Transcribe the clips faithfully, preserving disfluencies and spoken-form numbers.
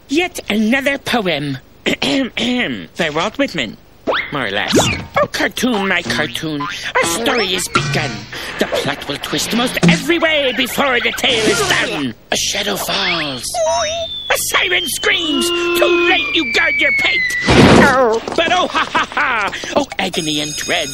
Yet another poem. By Walt Whitman, more or less. Oh, cartoon, my cartoon, our story is begun. The plot will twist most every way before the tale is done. A shadow falls. A siren screams. Too late, you guard your pate. But oh, ha, ha, ha. Oh, agony and dread.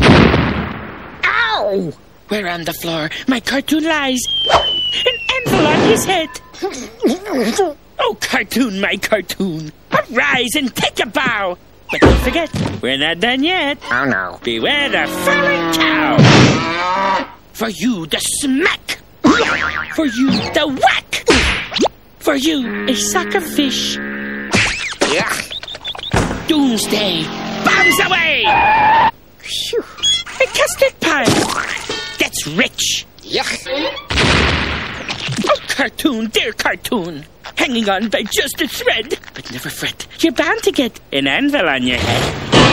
Ow! Where on the floor my cartoon lies. An anvil on his head. Oh, cartoon, my cartoon, arise and take a bow. But don't forget, we're not done yet. Oh, no. Beware the falling cow. For you, the smack. For you, the whack. For you, a sack of fish. Doomsday, bombs away. Phew. A custard pie. That's rich. Oh, cartoon, dear cartoon. Hanging on by just a thread. But never fret, you're bound to get an anvil on your head.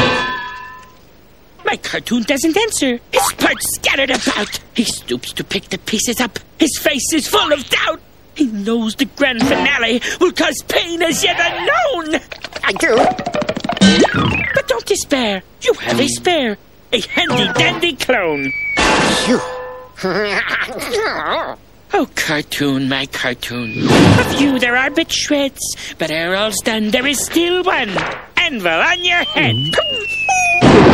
My cartoon doesn't answer. His parts scattered about. He stoops to pick the pieces up. His face is full of doubt. He knows the grand finale will cause pain as yet unknown. I do. But don't despair. You have a spare. A handy-dandy clone. Phew. Oh, cartoon, my cartoon. Of you there are but shreds, but ere all's done, there is still one anvil on your head.